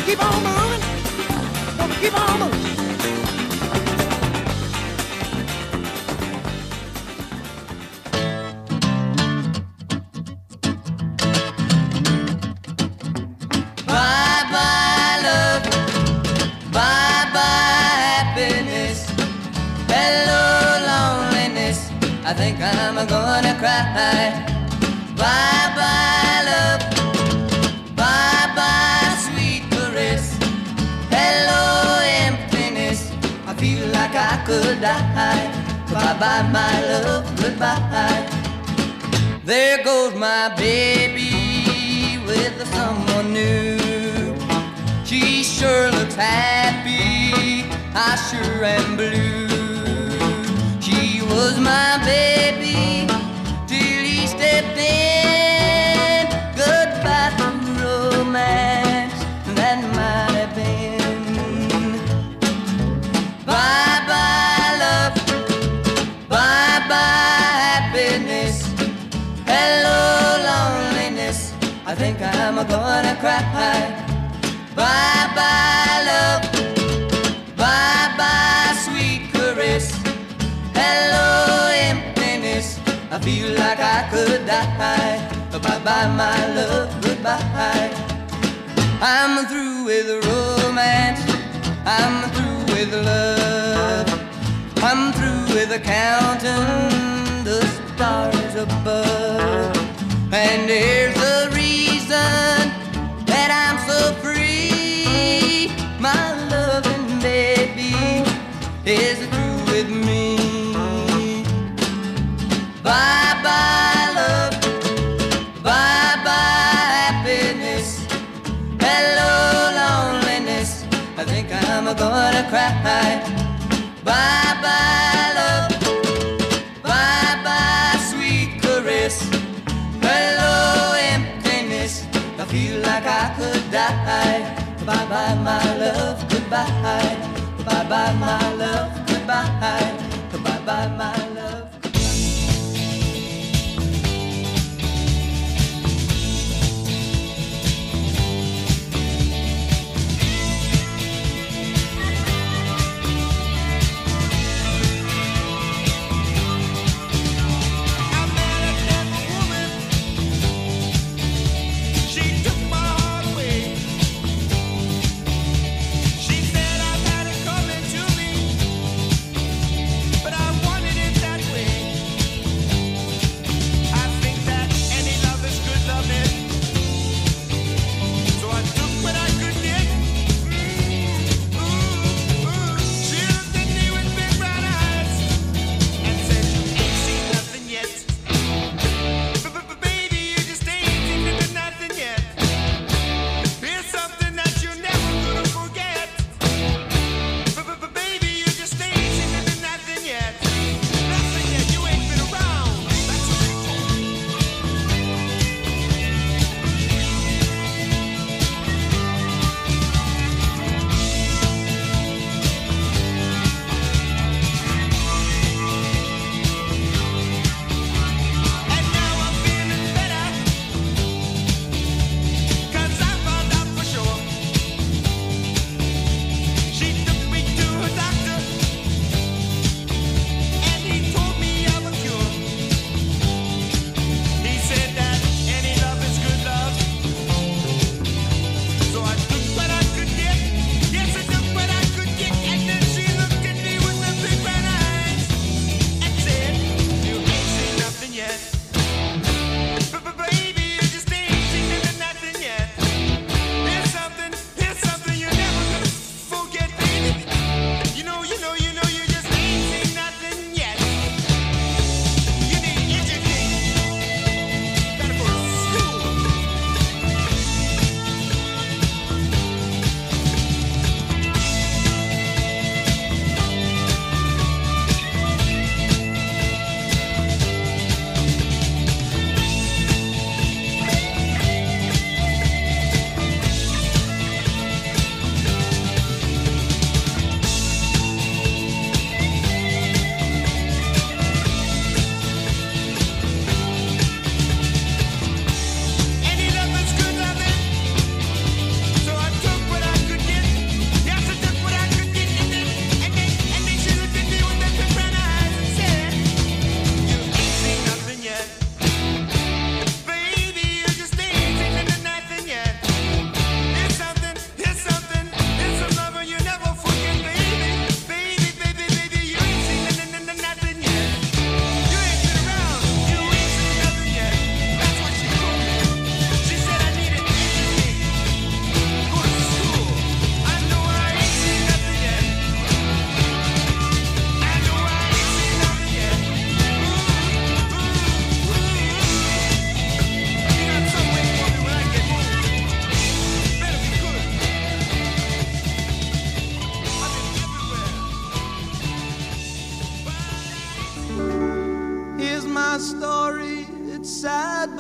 keep on moving. Gonna keep on moving. Bye-bye love, bye-bye happiness, hello loneliness, I think I'm gonna cry. Bye-bye love, bye-bye sweet caress, hello emptiness, I feel like I could die. Bye-bye my love, goodbye. There goes my baby with someone new. She sure looks happy, I sure am blue. She was my baby till he stepped in. Goodbye to romance, that might have been. Bye-bye love, bye-bye happiness, hello loneliness, I think I'm gonna cry. Bye-bye love, bye-bye sweet caress, hello emptiness, I feel like I could die. Bye-bye my love, goodbye. I'm through with romance, I'm through with love, I'm through with counting the stars above. And here's the reason that I'm so free. My loving baby is through with me. Bye-bye love, bye-bye happiness, hello loneliness, I think I'm gonna cry. Bye-bye love, bye-bye sweet caress, hello emptiness, I feel like I could die. Bye-bye my love, goodbye. Bye-bye my love, goodbye. Bye-bye my love. But I wanted it that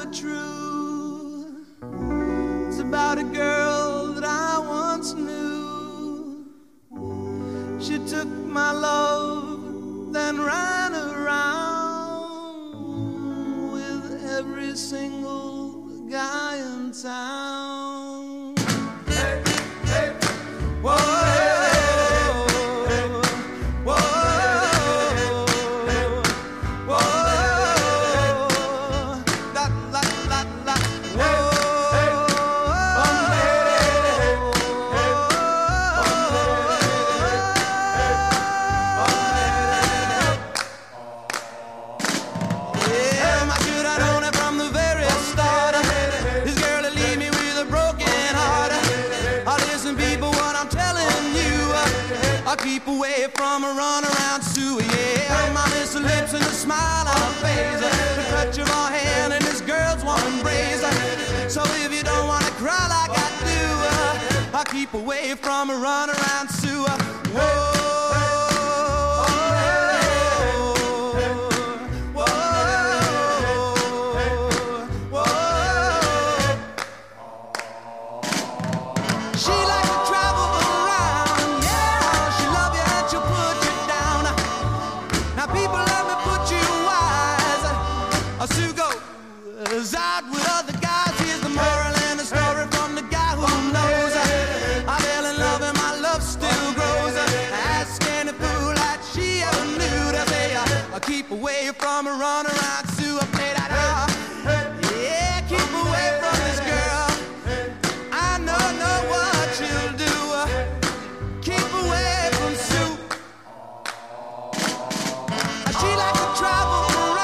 ever true. It's about a girl that I once knew. She took my love, then ran around with every single guy in town. Hey, hey, whoa. Keep away from a runaround Sue, yeah. My miss her lips and a smile on her face, the touch of her hand and this girl's warm embrace. So if you don't wanna cry like I do, I'll keep away from a runaround Sue. Whoa. Sue goes out with other guys. Here's the moral and the story from the guy who knows. I fell in love and my love still grows. Ask any fool that she ever knew to say I'll keep away from a runaround Sue. I play that yeah, keep away from this girl. I know what she'll do. Keep away from Sue. She likes to travel.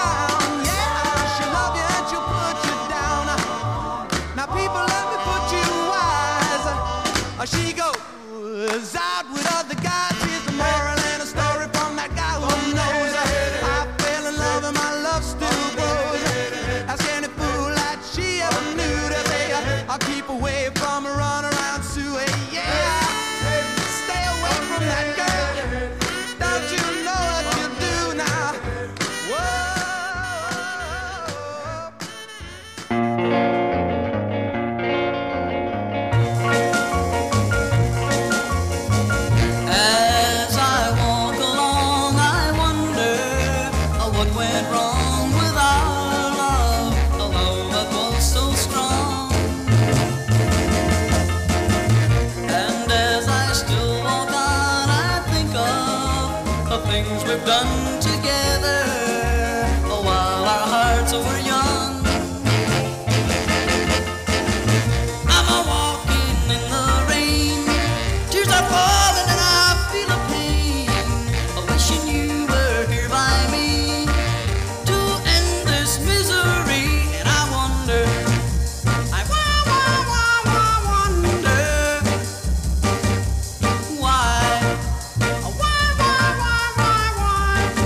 She goes out with other guys. Here's the moral and a story from that guy who knows. I fell in love and my love still grows. Ask any fool that she ever knew to say I'll keep away from a runaround Sue. Yeah, stay away from that girl. Don't you know what you do now? Whoa. Things we've done together while our hearts were young. I'm a-walking in the rain, tears are falling and I feel a pain, wishing you were here by me to end this misery. And I wonder, I wonder why.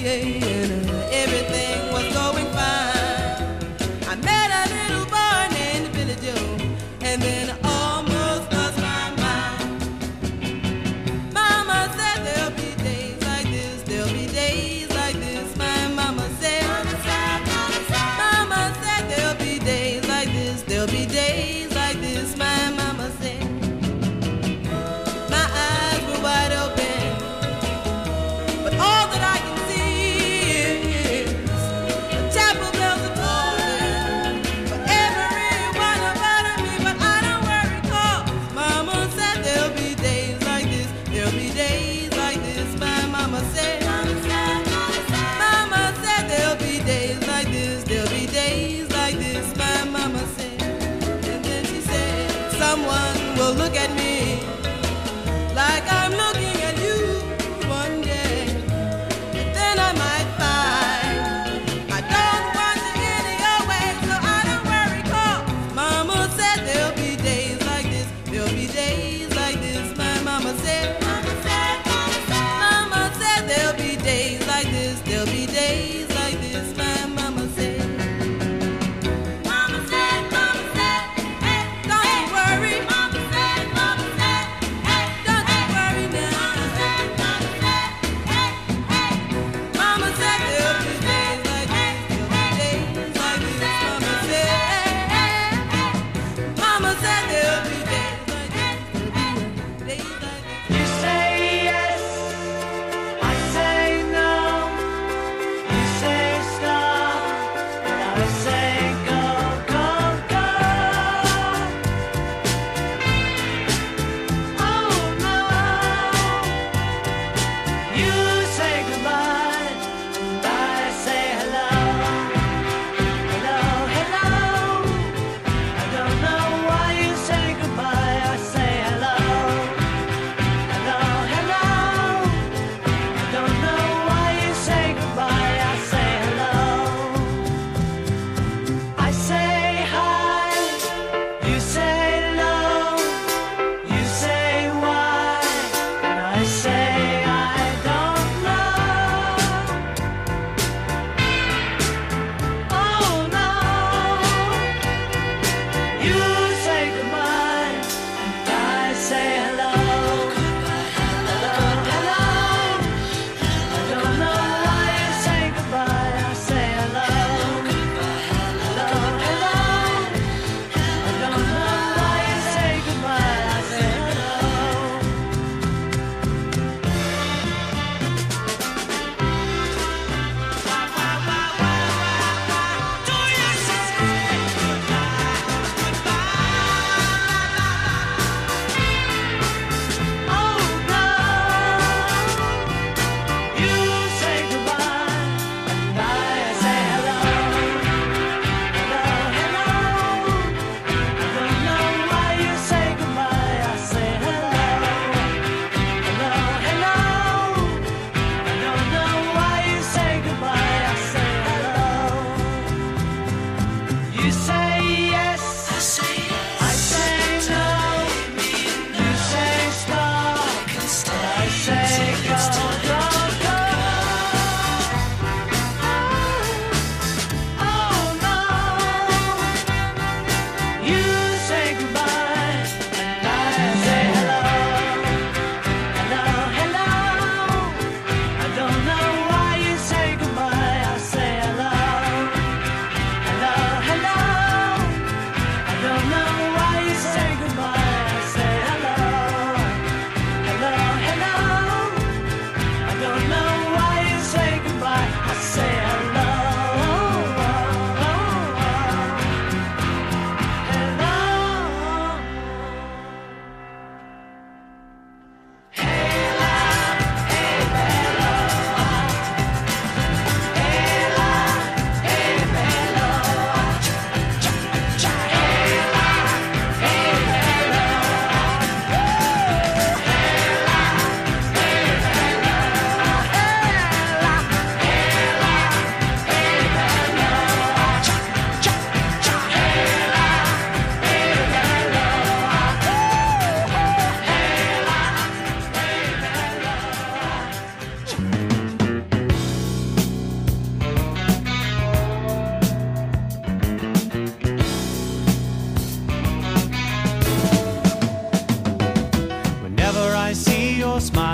and everything was going fine. I met a little boy named Billy Joe, and then I almost lost my mind. Mama said there'll be days like this, there'll be days like this. My mama said, Mama said there'll be days like this, there'll be days like this. My mama said. My eyes were wide open, but all that I can see is the chapel bells are tolling for everyone about me. But I don't worry, 'cause Mama said there'll be days like this, there'll be days like this. My mama said, Mama said there'll be days like this, there'll be days like this. My mama said, and then she said, someone will look at me like I'm looking at you one day, but then I might find I don't want to any your way, so I don't worry, 'cause Mama said there'll be days like this, there'll be days like this. My mama said, Mama said there'll be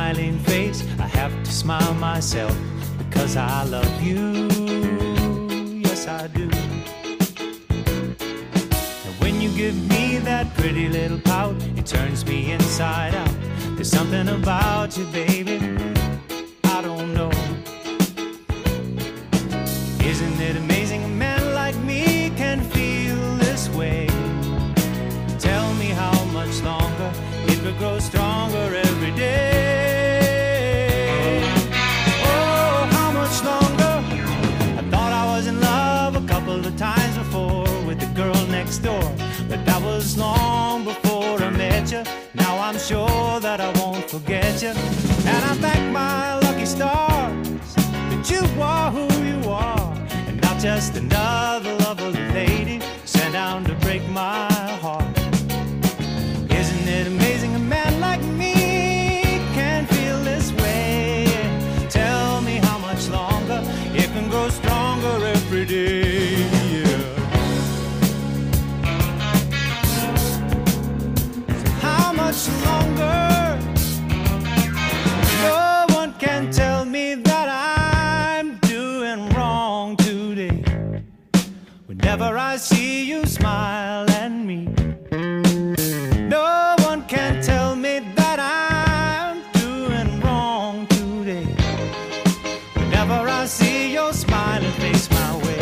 smiling face. I have to smile myself because I love you. Yes, I do. And when you give me that pretty little pout, it turns me inside out. There's something about you, baby, I don't know. Isn't it amazing a man like me can feel this way? Tell me how much longer it will grow stronger every day. Oh, how much longer? I thought I was in love a couple of times before with the girl next door, but that was long before I met you. Now I'm sure that I won't forget you, and I thank my lucky stars that you are who you are, and not just another lovely lady sent down to break my heart. Isn't it amazing a man like me can feel this way? Tell me how much longer it can grow stronger every day. Yeah. How much longer? No one can tell me that I'm doing wrong today. Whenever I see you smile at me, no one can tell me that I'm doing wrong today. Whenever I see your smiling face my way,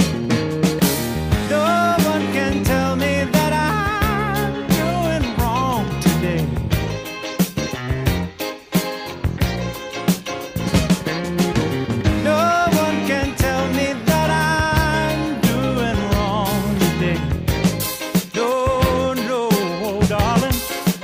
no one can tell me that I'm doing wrong today. No one can tell me that I'm doing wrong today. No, no, darling.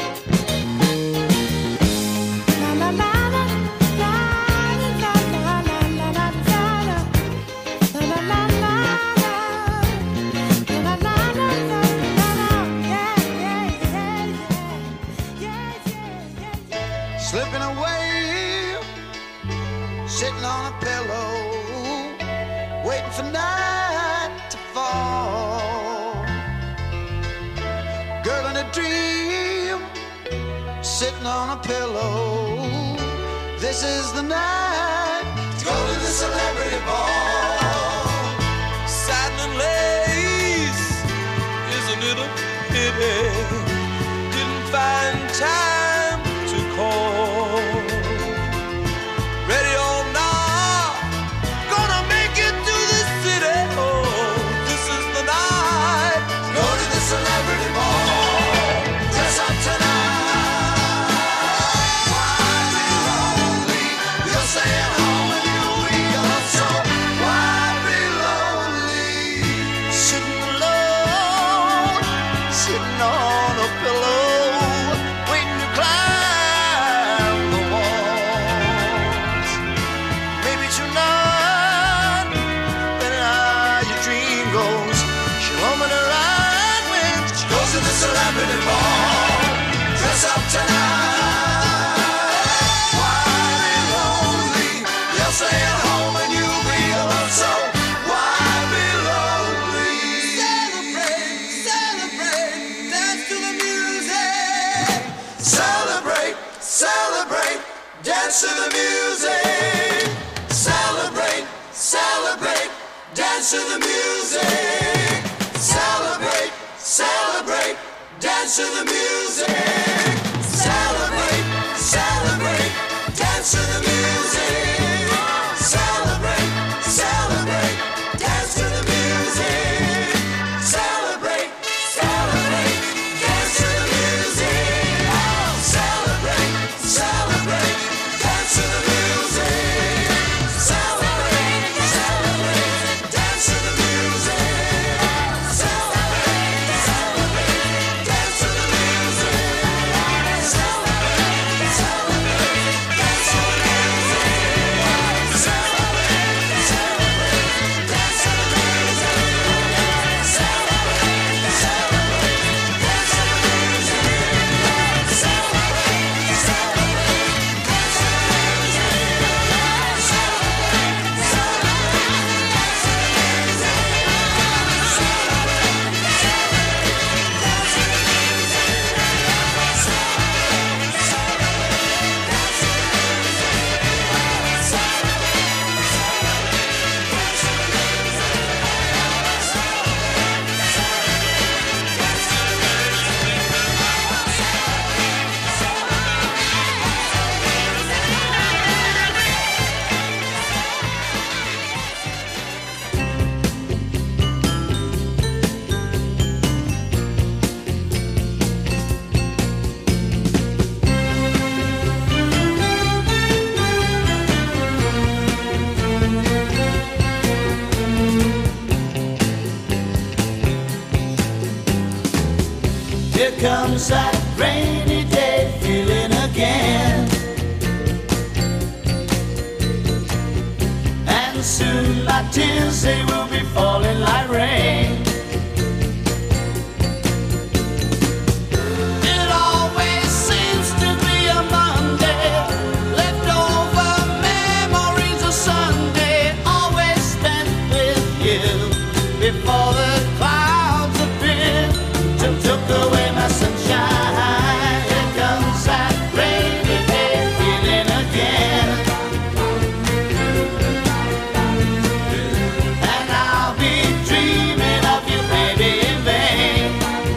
Slipping away, sitting on a pillow, waiting for night to fall. Girl in a dream, sitting on a pillow. This is the night to go to the celebrity ball. Satin and lace, isn't it a pity? Didn't find time to call. Ready or not, gonna make it to the city. Oh, this is the night. Go to the celebrity ball. Dress up tonight. Why be lonely? You're staying home and you'll be alone. So why be lonely? Sitting alone, sitting on a pillow, waiting to climb the walls. Maybe tonight, better how your dream goes. She'll open her eyes when she Go to the celebrity ball. Dress up tonight. Why be lonely? You'll stay at home and you'll be alone. So why be lonely? celebrate, celebrate, dance to the music. Celebrate, celebrate, dance to the music. Celebrate, celebrate, dance to the music. Celebrate, celebrate, dance to the music. Celebrate, celebrate, dance to the music. Celebrate, celebrate, dance to the music. Celebrate, celebrate, dance to the music. Celebrate, celebrate, dance to the music. Celebrate, celebrate, dance to the music. Celebrate, celebrate, dance to the music. Celebrate, celebrate, dance to the music. comes that rainy day feeling again. And soon my tears, they will be falling like rain. It always seems to be a Monday, leftover memories of Sunday, always spent with you before the clouds appeared, took away my sunshine. Here comes that rainy day feeling again. And I'll be dreaming of you, baby, in vain.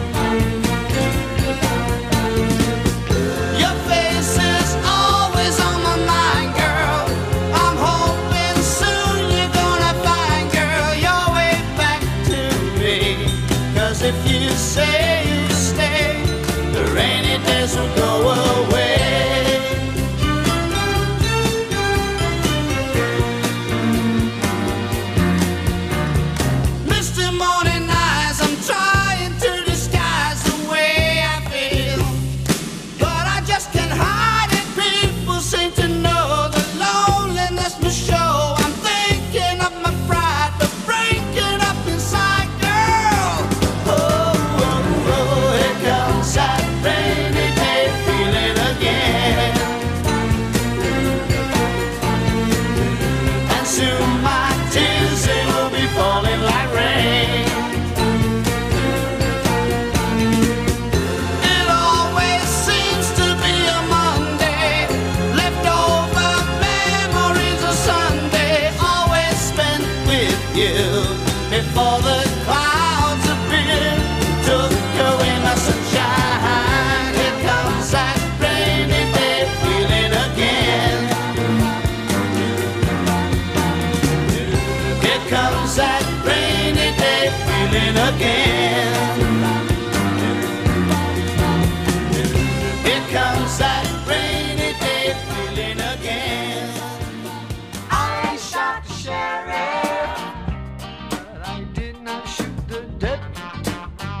Your face is always on my mind, girl. I'm hoping soon you're gonna find, girl, your way back to me. 'Cause if you say you stay, the rainy days will go away. Misty morning eyes, I'm trying to disguise the way I feel, but I just can't hide it. People seem to know the loneliness must show. I'm thinking of my pride, but breaking up inside, girl. Oh, oh, oh, here comes that rainy day feeling again. And soon my tears, they will be falling like rain. It always seems to be a Monday, leftover memories of Sunday, always spent with you before the clouds appeared, took away my sunshine. Here comes that rainy day feeling again. Here comes that rainy day feeling again. Here comes that rainy day feeling again. I shot the sheriff, but I did not shoot the deputy.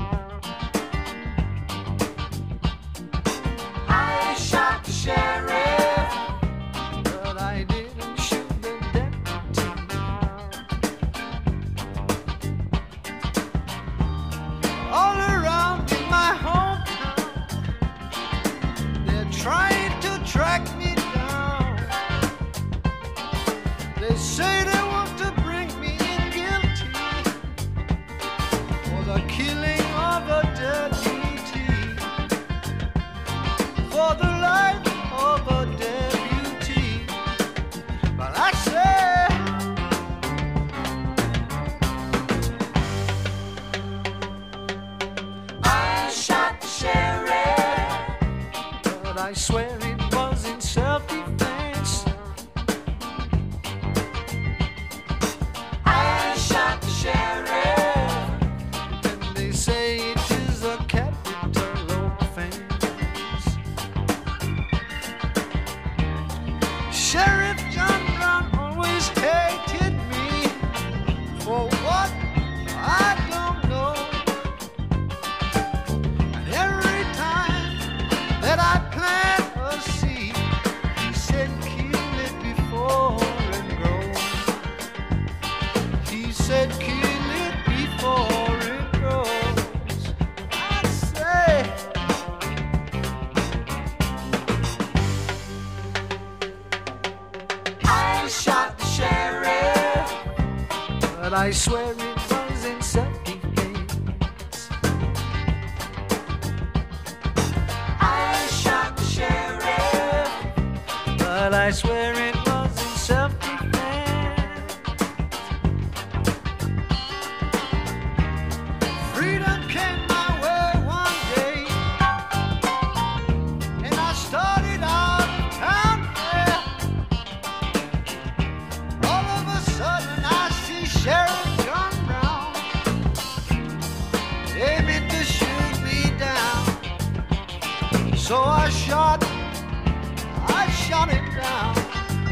I shot the sheriff, but I didn't shoot the deputy. All around in my hometown, they're trying to track me down. They say they want to bring me in guilty for the killing of a deputy, for the life of a deputy. But I say, I shot the sheriff, but I swear it was in self-defense. I shot the sheriff, and they say it is a capital offense. Sheriff John Brown always hated me for what I don't know. And every time that I plant a seed, he said, kill it before it grows. He said, kill it before it grows. I say, I shot the sheriff, but I swear it was in self-defense. I shot the sheriff, but I swear it was in self-defense. Freedom came my way one day, and I started out of town there. All of a sudden I see Sheriff John Brown aiming to shoot me down. So I shot him down.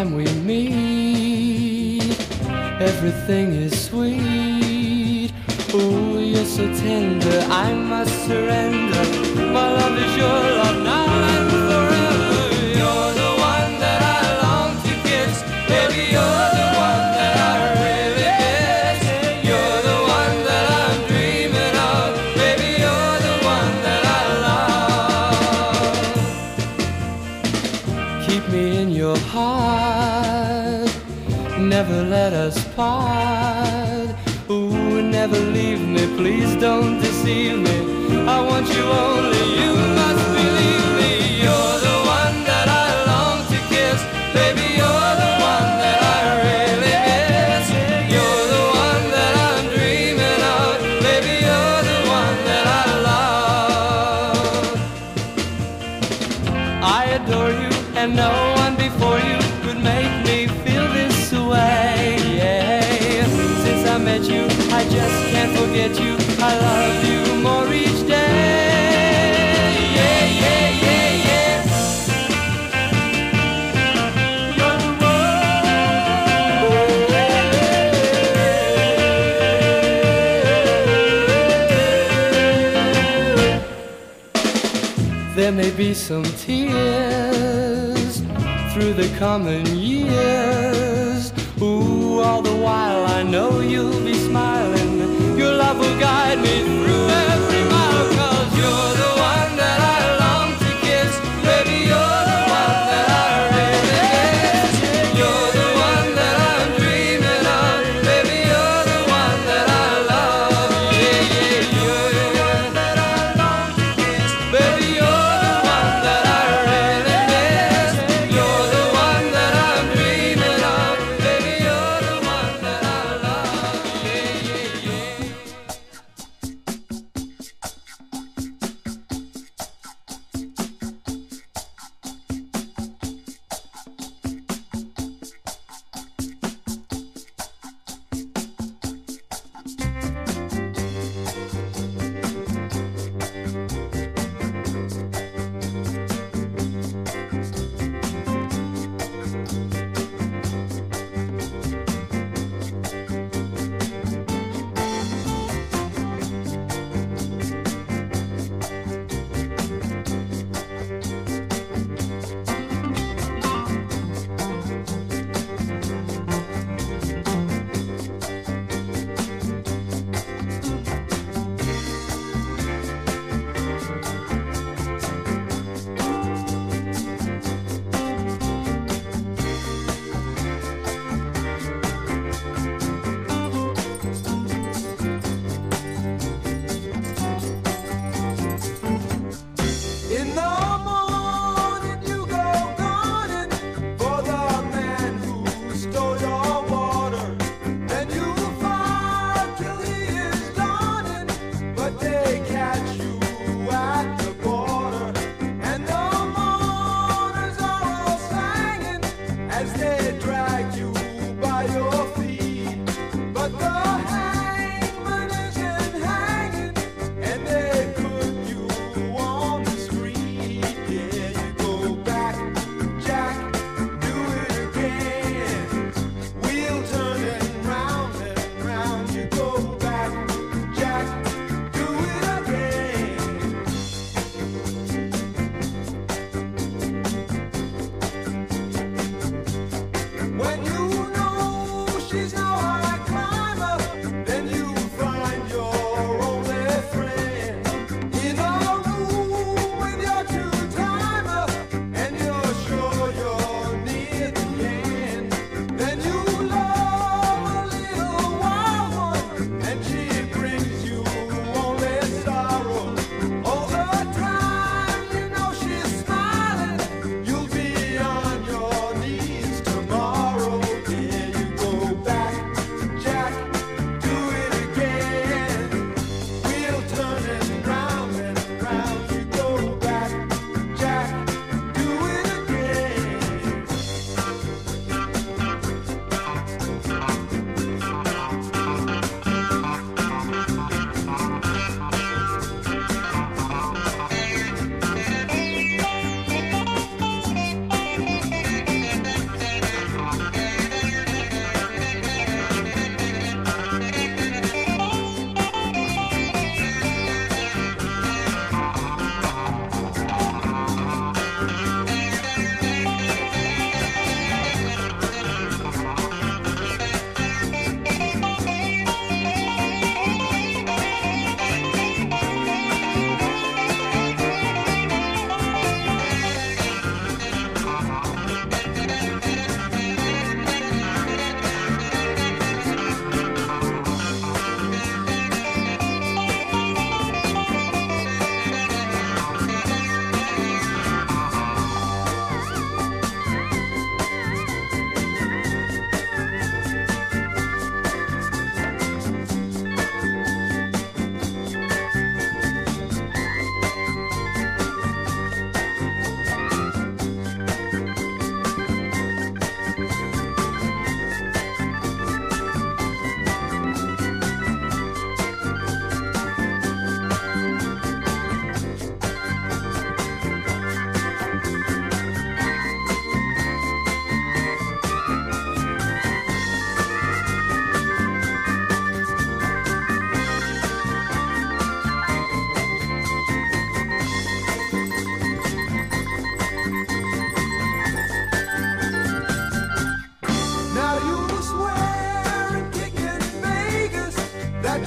time we meet, everything is sweet. Oh, you're so tender, I must surrender. My love is your love now and forever. You're the one that I long to kiss. Baby, you're the one that I really miss. You're the one that I'm dreaming of. Baby, you're the one that I love. Keep me in your heart, never let us part. Ooh, never leave me, please don't deceive me. I want you only, you must believe me. You're the one that I long to kiss. Baby, you're the one that I really miss. You're the one that I'm dreaming of. Baby, you're the one that I love. I adore you, and no one before you could make me feel this way. Yeah. Since I met you, I just can't forget you. I love you more each day. Yeah, yeah, yeah, yeah. You're the one. There may be some tears through the coming years. Ooh, all the while I know you'll be smiling. Your love will guide me through every mile. 'Cause you're the one that I long to kiss. Baby, you're the one that I really miss. You're the one that I'm dreaming of. Baby, you're the one that I love. Yeah, yeah, you're the one that I long to kiss. Baby, you're the one that I really miss. You're the one that I'm dreaming of. Baby, you're the one that I love. Yeah, yeah.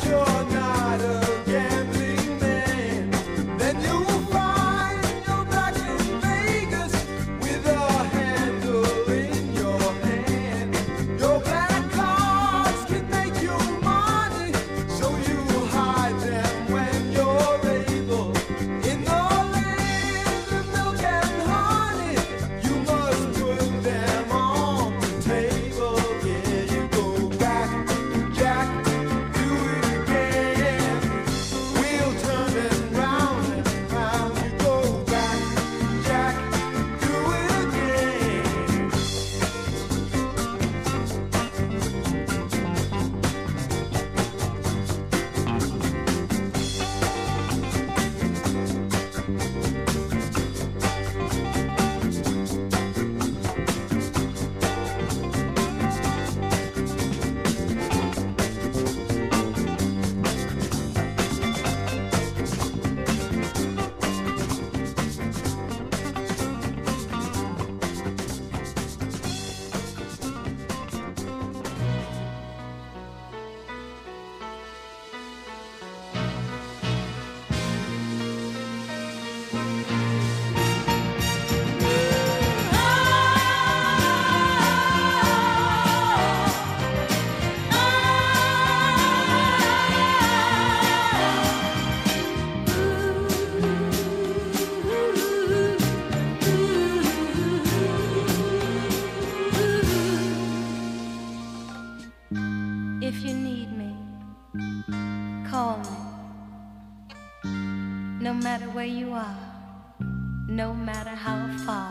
No matter where you are, no matter how far,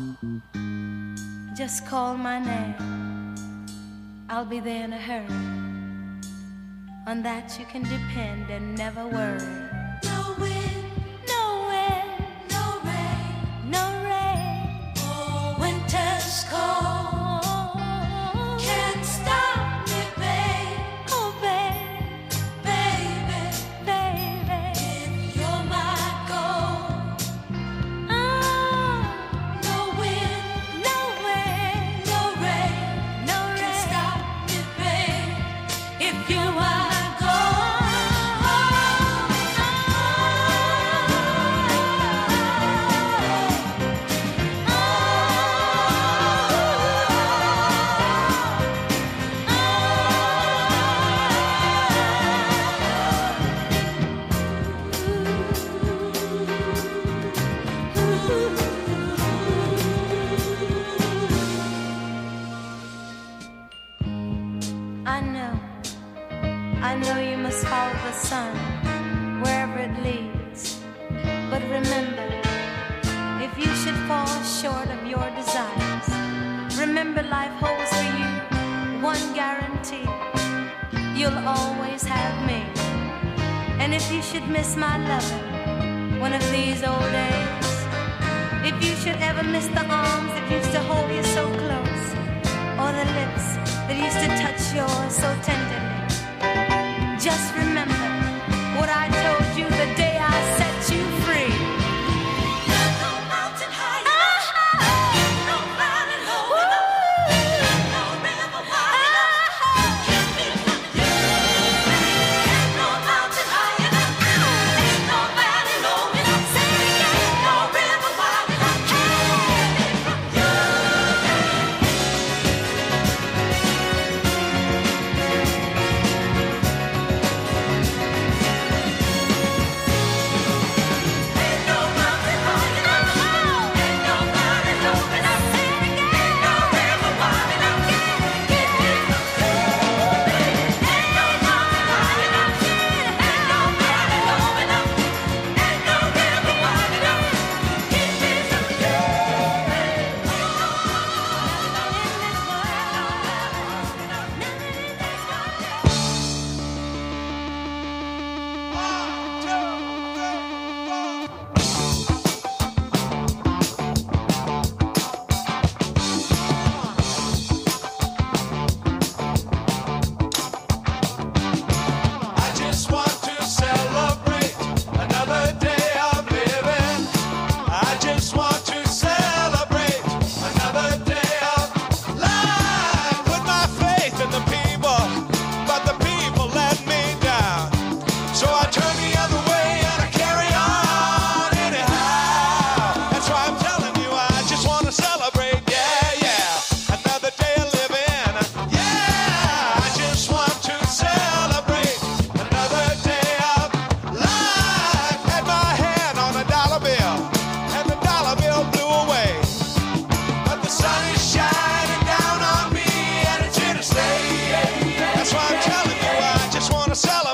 just call my name. I'll be there in a hurry. On that you can depend and never worry. No wind, No wind, no rain, no rain, oh, winter's cold. Can't stop me, babe, oh babe, baby. baby. If you're my goal, Oh, no wind, no wind, no rain, no can rain. stop me, babe. If you're my I know you must follow the sun wherever it leads. But remember, if you should fall short of your desires, remember life holds for you one guarantee. You'll always have me. And if you should miss my loving one of these old days, if you should ever miss the arms that used to hold you so close, or the lips that used to touch yours so tenderly, just remember what I told you the day I set you free. There's no mountain high enough, no valley low enough, no river wide enough to keep me from you. There's no mountain high enough, ain't no valley low enough, say it again, no river wide enough to keep me from you.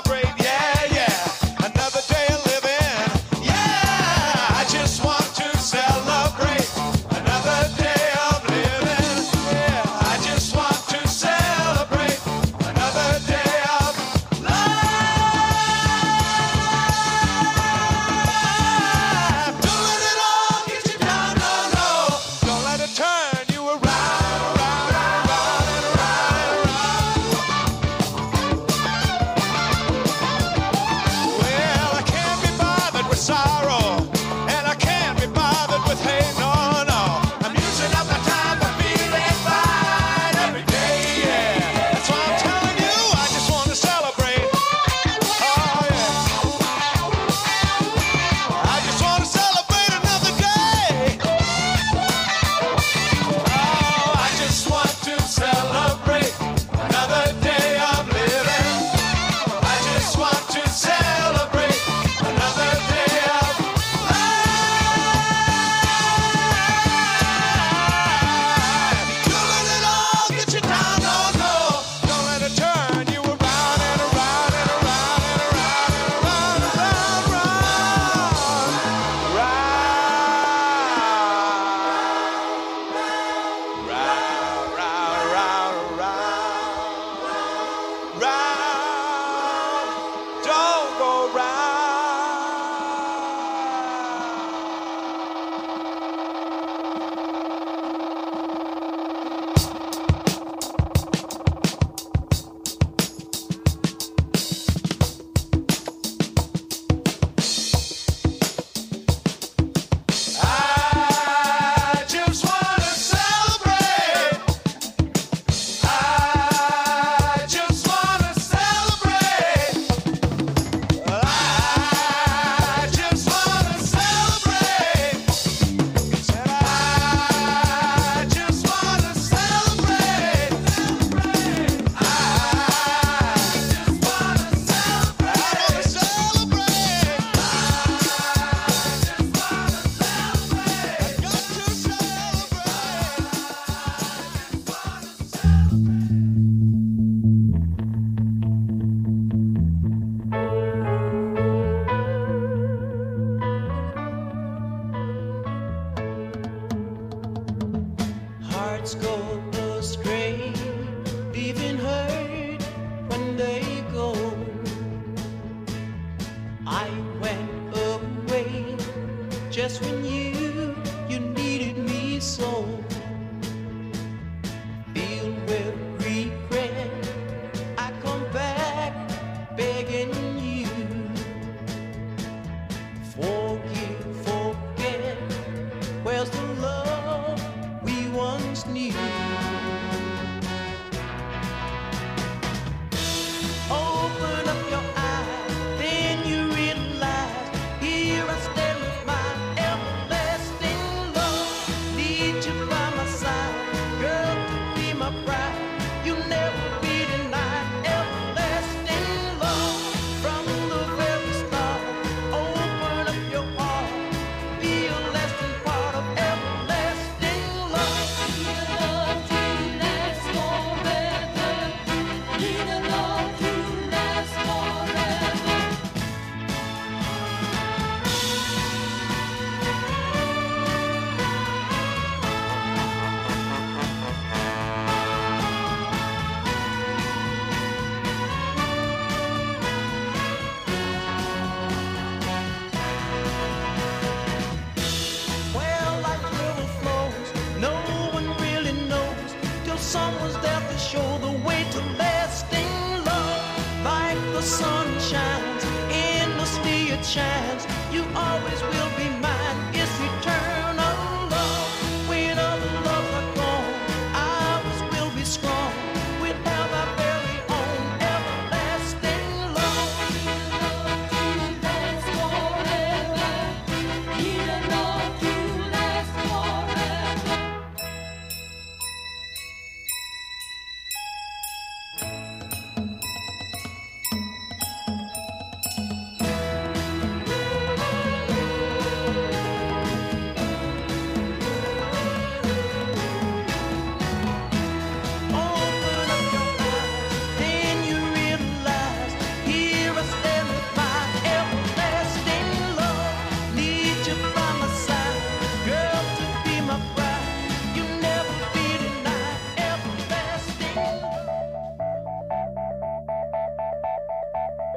celebrate. Yeah, yeah. Another day of living. Yeah, I just want to celebrate. Another day of living. Yeah, I just want to celebrate. Another day of life. Don't let it all get you down, no, no. Don't let it turn you around, around, around, and around, and around. Well, I can't be bothered with sorrow, and I can't be bothered with hate, no, no. I'm using up my time for feeling fine every day, yeah. That's why I'm telling you, I just want to celebrate. Oh, yeah. I just want to celebrate another day. Oh, I just want to celebrate another day of living. I just want to celebrate another day of life. Don't let it all get you down, no, no. Don't let it turn you around and around and around and around and around and around, round, don't go round. I just want to celebrate. I just want to celebrate. I just want to celebrate. Said I just want to celebrate. I just want to celebrate. I want to celebrate. Got to Hearts go astray, leaving hurt when they go. I went away just when you needed me so. Filled with regret, I come back begging you. Forgive, forget. Where's the love we once knew? Open up your eyes, then you realize here I stand with my everlasting love. Need you by my side, girl, to be my bride. You never be denied everlasting love from the very start. Open up your heart, be a lasting part of everlasting love. Well, like river flows, no one really knows till someone's there to show the way to lasting love. Like the sun shines, endlessly it shines. You always will be mine. It's eternal love. When other loves are gone, ours will be strong. We'll have our very own everlasting love.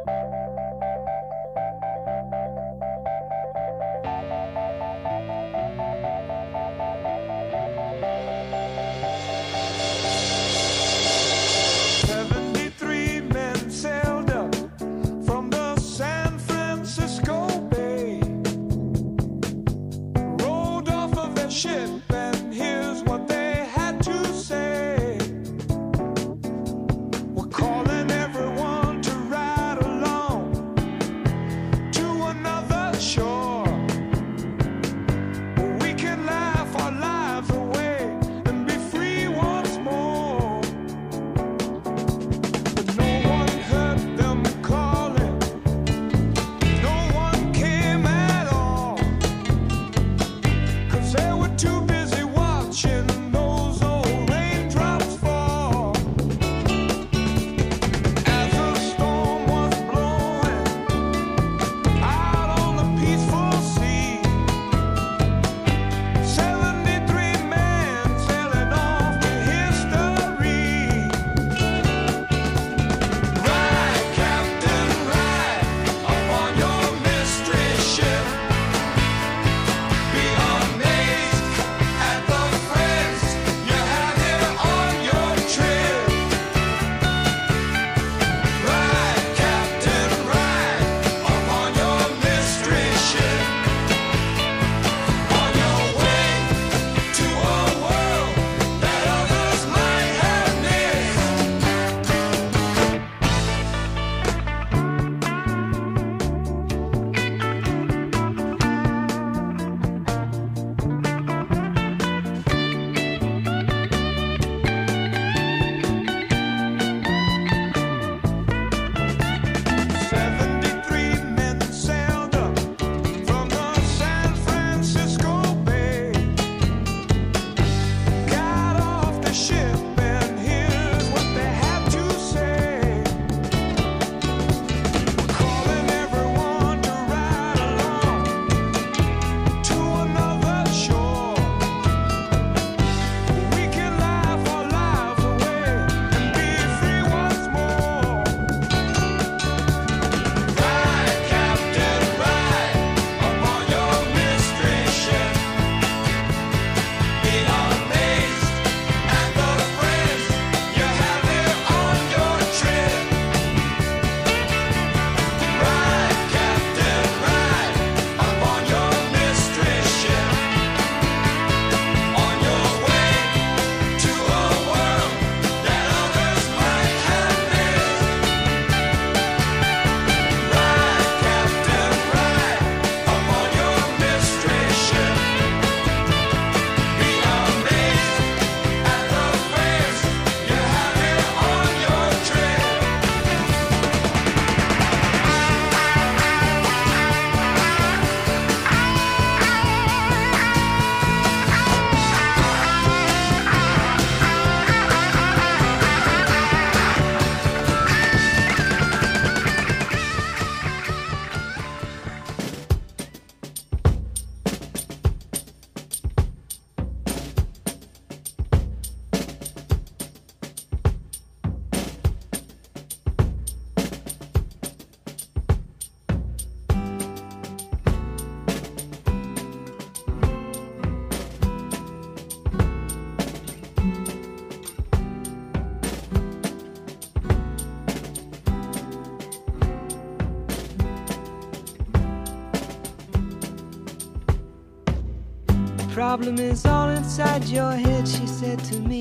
problem is all inside your head, she said to me.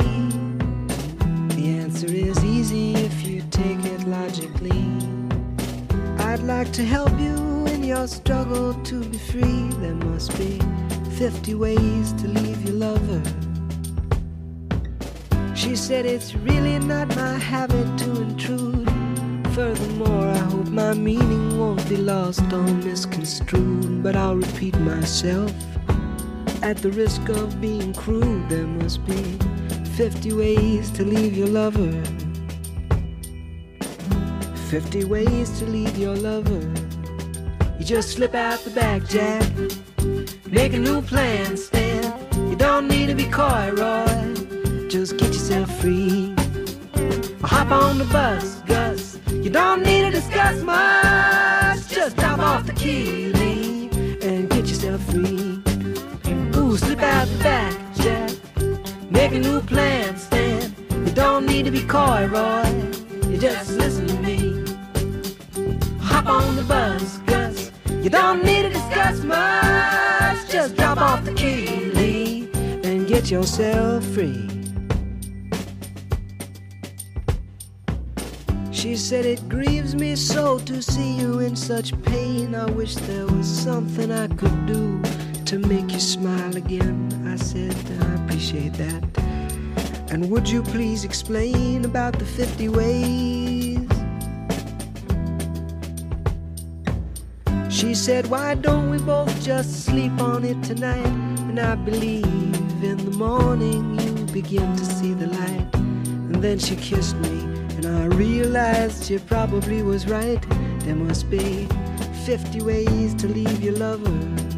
The answer is easy if you take it logically. I'd like to help you in your struggle to be free. There must be 50 ways to leave your lover. She said it's really not my habit to intrude. Furthermore, I hope my meaning won't be lost or misconstrued. But I'll repeat myself at the risk of being crude. There must be 50 ways to leave your lover. 50 ways to leave your lover. You just slip out the back, Jack. Make a new plan, Stan. You don't need to be coy, Roy. Just get yourself free. Or hop on the bus, Gus. You don't need to discuss much. key, leave, and get yourself free. Ooh, slip out the back, Jack. Make a new plan, Stan. You don't need to be coy, Roy. You just listen to me. Hop on the bus, Gus. You don't need to discuss much. Just drop off the key, leave, and get yourself free. She said, it grieves me so to see you in such pain. I wish there was something I could do to make you smile again. I said, I appreciate that. And would you please explain about the 50 ways? She said, why don't we both just sleep on it tonight? And I believe in the morning you begin to see the light. And then she kissed me, and I realized she probably was right. There must be 50 ways to leave your lover.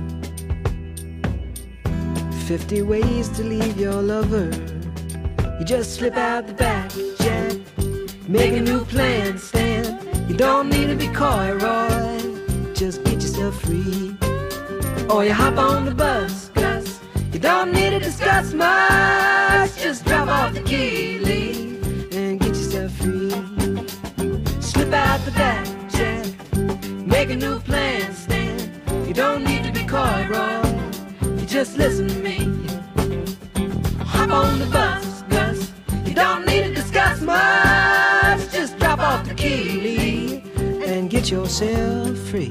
50 ways to leave your lover. You just slip out the back, Jack. Make a new plan, Stan. You don't need to be coy, Roy. Just get yourself free. Or you hop on the bus, Gus. You don't need to discuss much. Just drop off the key, leave, and get yourself free. Slip out the back, Jack. Make a new plan, Stan. You don't need to be coy, Roy. You just listen to me. Hop on the bus, Gus. You don't need to discuss much. Just drop off the key, leave, and get yourself free.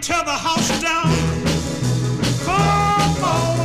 tear the house